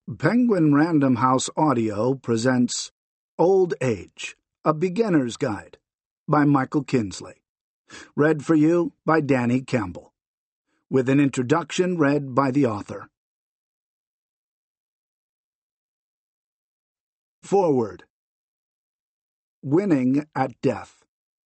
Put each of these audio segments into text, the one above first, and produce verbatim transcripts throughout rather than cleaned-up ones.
Penguin Random House Audio presents Old Age, A Beginner's Guide by Michael Kinsley. Read for you by Danny Campbell. With an introduction read by the author. Foreword. Winning at Death.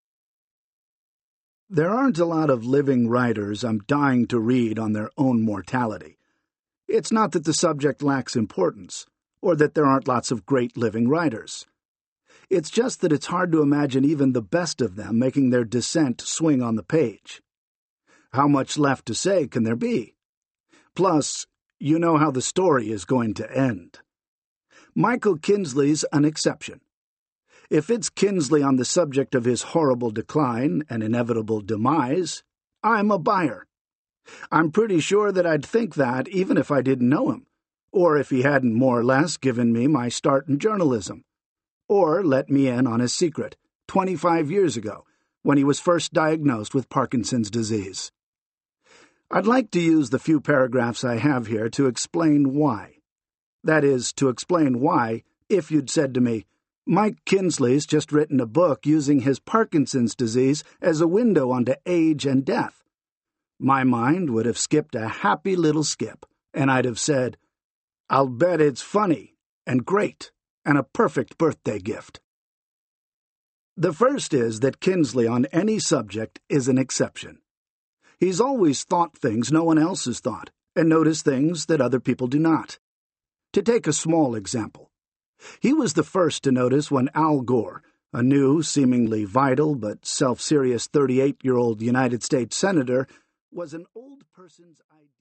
There aren't a lot of living writers I'm dying to read on their own mortality. It's not that the subject lacks importance, or that there aren't lots of great living writers. It's just that it's hard to imagine even the best of them making their descent swing on the page. How much left to say can there be? Plus, you know how the story is going to end. Michael Kinsley's an exception. If it's Kinsley on the subject of his horrible decline and inevitable demise, I'm a buyer. I'm pretty sure that I'd think that even if I didn't know him, or if he hadn't more or less given me my start in journalism, or let me in on his secret twenty-five years ago when he was first diagnosed with Parkinson's disease. I'd like to use the few paragraphs I have here to explain why. That is, to explain why, if you'd said to me, Mike Kinsley's just written a book using his Parkinson's disease as a window onto age and death, my mind would have skipped a happy little skip, and I'd have said, I'll bet it's funny and great and a perfect birthday gift. The first is that Kinsley on any subject is an exception. He's always thought things no one else has thought, and noticed things that other people do not. To take a small example, he was the first to notice when Al Gore, a new, seemingly vital but self-serious thirty-eight-year-old United States senator, was an old person's idea.